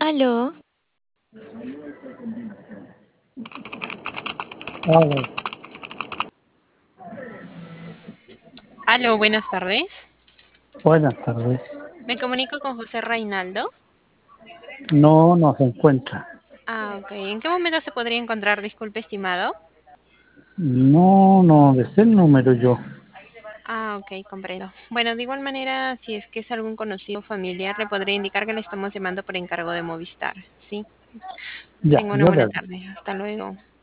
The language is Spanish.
Aló, Hola, aló, buenas tardes. buenas tardes. Me comunico con José Reinaldo. No nos encuentra. Ok. ¿En qué momento se podría encontrar? Disculpe, estimado. No desde el número yo. Ok, comprendo. Bueno, de igual manera, si es que es algún conocido familiar, le podría indicar que le estamos llamando por encargo de Movistar. Sí. Ya, Tengo una yo le buena aviso. tarde. Hasta luego.